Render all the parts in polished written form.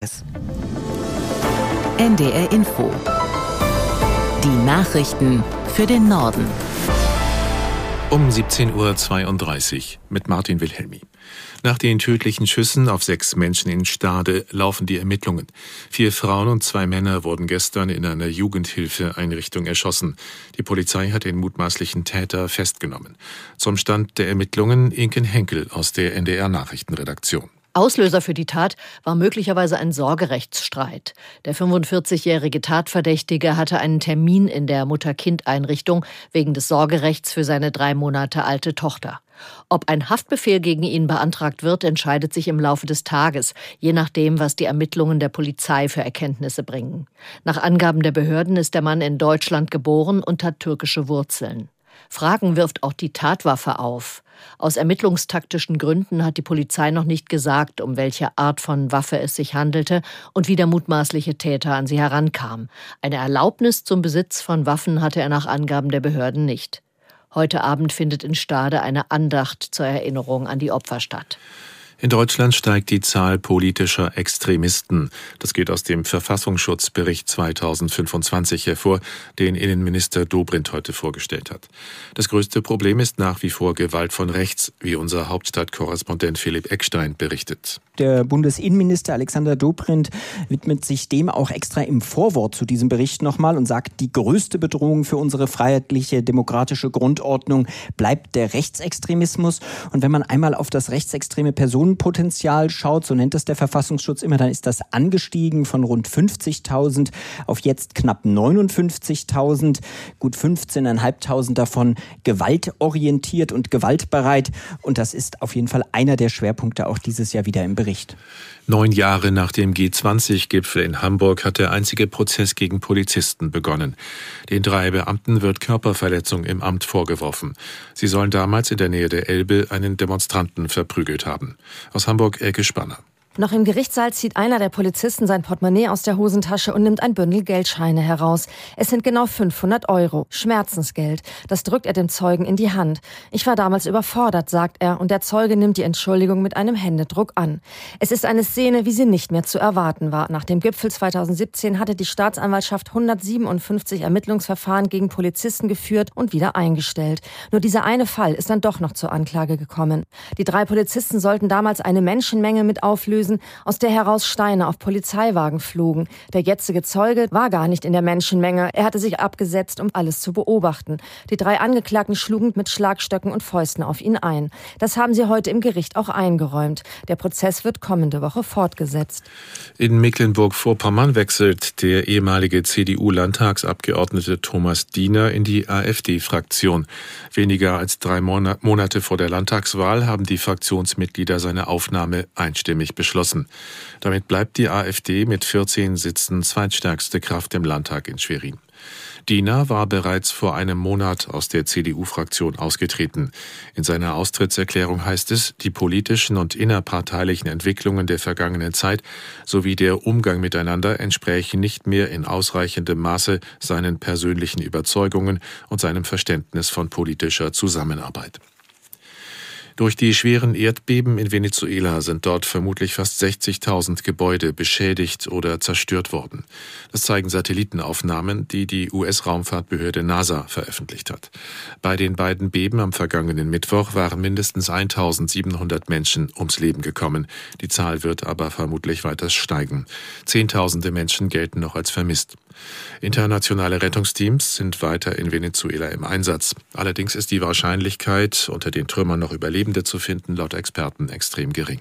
NDR Info. Die Nachrichten für den Norden. Um 17.32 Uhr mit Martin Wilhelmi. Nach den tödlichen Schüssen auf 6 Menschen in Stade laufen die Ermittlungen. 4 Frauen und 2 Männer wurden gestern in einer Jugendhilfeeinrichtung erschossen. Die Polizei hat den mutmaßlichen Täter festgenommen. Zum Stand der Ermittlungen Inken Henkel aus der NDR-Nachrichtenredaktion. Auslöser für die Tat war möglicherweise ein Sorgerechtsstreit. Der 45-jährige Tatverdächtige hatte einen Termin in der Mutter-Kind-Einrichtung wegen des Sorgerechts für seine 3 Monate alte Tochter. Ob ein Haftbefehl gegen ihn beantragt wird, entscheidet sich im Laufe des Tages, je nachdem, was die Ermittlungen der Polizei für Erkenntnisse bringen. Nach Angaben der Behörden ist der Mann in Deutschland geboren und hat türkische Wurzeln. Fragen wirft auch die Tatwaffe auf. Aus ermittlungstaktischen Gründen hat die Polizei noch nicht gesagt, um welche Art von Waffe es sich handelte und wie der mutmaßliche Täter an sie herankam. Eine Erlaubnis zum Besitz von Waffen hatte er nach Angaben der Behörden nicht. Heute Abend findet in Stade eine Andacht zur Erinnerung an die Opfer statt. In Deutschland steigt die Zahl politischer Extremisten. Das geht aus dem Verfassungsschutzbericht 2025 hervor, den Innenminister Dobrindt heute vorgestellt hat. Das größte Problem ist nach wie vor Gewalt von rechts, wie unser Hauptstadtkorrespondent Philipp Eckstein berichtet. Der Bundesinnenminister Alexander Dobrindt widmet sich dem auch extra im Vorwort zu diesem Bericht nochmal und sagt, die größte Bedrohung für unsere freiheitliche, demokratische Grundordnung bleibt der Rechtsextremismus. Und wenn man einmal auf das rechtsextreme Personenpotenzial schaut, so nennt es der Verfassungsschutz immer, dann ist das angestiegen von rund 50.000 auf jetzt knapp 59.000, gut 15.500 davon gewaltorientiert und gewaltbereit. Und das ist auf jeden Fall einer der Schwerpunkte auch dieses Jahr wieder im Bericht. 9 Jahre nach dem G20-Gipfel in Hamburg hat der einzige Prozess gegen Polizisten begonnen. Den 3 Beamten wird Körperverletzung im Amt vorgeworfen. Sie sollen damals in der Nähe der Elbe einen Demonstranten verprügelt haben. Aus Hamburg Elke Spanner. Noch im Gerichtssaal zieht einer der Polizisten sein Portemonnaie aus der Hosentasche und nimmt ein Bündel Geldscheine heraus. Es sind genau 500 €, Schmerzensgeld. Das drückt er dem Zeugen in die Hand. Ich war damals überfordert, sagt er, und der Zeuge nimmt die Entschuldigung mit einem Händedruck an. Es ist eine Szene, wie sie nicht mehr zu erwarten war. Nach dem Gipfel 2017 hatte die Staatsanwaltschaft 157 Ermittlungsverfahren gegen Polizisten geführt und wieder eingestellt. Nur dieser eine Fall ist dann doch noch zur Anklage gekommen. Die 3 Polizisten sollten damals eine Menschenmenge mit auflösen, aus der heraus Steine auf Polizeiwagen flogen. Der jetzige Zeuge war gar nicht in der Menschenmenge. Er hatte sich abgesetzt, um alles zu beobachten. Die 3 Angeklagten schlugen mit Schlagstöcken und Fäusten auf ihn ein. Das haben sie heute im Gericht auch eingeräumt. Der Prozess wird kommende Woche fortgesetzt. In Mecklenburg-Vorpommern wechselt der ehemalige CDU-Landtagsabgeordnete Thomas Diener in die AfD-Fraktion. Weniger als 3 Monate vor der Landtagswahl haben die Fraktionsmitglieder seine Aufnahme einstimmig beschlossen. Damit bleibt die AfD mit 14 Sitzen zweitstärkste Kraft im Landtag in Schwerin. Diener war bereits vor einem Monat aus der CDU-Fraktion ausgetreten. In seiner Austrittserklärung heißt es, die politischen und innerparteilichen Entwicklungen der vergangenen Zeit sowie der Umgang miteinander entsprächen nicht mehr in ausreichendem Maße seinen persönlichen Überzeugungen und seinem Verständnis von politischer Zusammenarbeit. Durch die schweren Erdbeben in Venezuela sind dort vermutlich fast 60.000 Gebäude beschädigt oder zerstört worden. Das zeigen Satellitenaufnahmen, die die US-Raumfahrtbehörde NASA veröffentlicht hat. Bei den beiden Beben am vergangenen Mittwoch waren mindestens 1.700 Menschen ums Leben gekommen. Die Zahl wird aber vermutlich weiter steigen. Zehntausende Menschen gelten noch als vermisst. Internationale Rettungsteams sind weiter in Venezuela im Einsatz. Allerdings ist die Wahrscheinlichkeit, unter den Trümmern noch Überlebende zu finden, laut Experten extrem gering.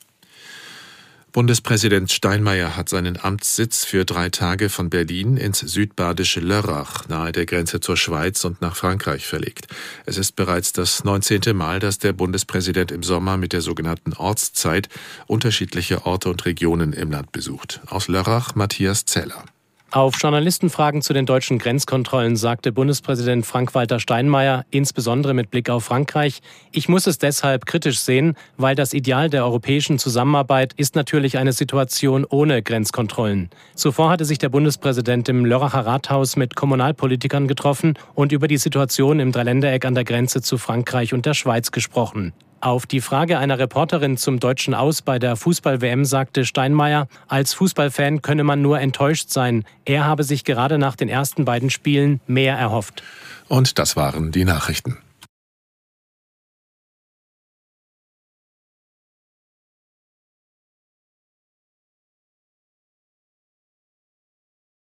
Bundespräsident Steinmeier hat seinen Amtssitz für 3 Tage von Berlin ins südbadische Lörrach nahe der Grenze zur Schweiz und nach Frankreich verlegt. Es ist bereits das 19. Mal, dass der Bundespräsident im Sommer mit der sogenannten Ortszeit unterschiedliche Orte und Regionen im Land besucht. Aus Lörrach Matthias Zeller. Auf Journalistenfragen zu den deutschen Grenzkontrollen sagte Bundespräsident Frank-Walter Steinmeier, insbesondere mit Blick auf Frankreich, ich muss es deshalb kritisch sehen, weil das Ideal der europäischen Zusammenarbeit ist natürlich eine Situation ohne Grenzkontrollen. Zuvor hatte sich der Bundespräsident im Lörracher Rathaus mit Kommunalpolitikern getroffen und über die Situation im Dreiländereck an der Grenze zu Frankreich und der Schweiz gesprochen. Auf die Frage einer Reporterin zum deutschen Aus bei der Fußball-WM sagte Steinmeier, als Fußballfan könne man nur enttäuscht sein. Er habe sich gerade nach den ersten beiden Spielen mehr erhofft. Und das waren die Nachrichten.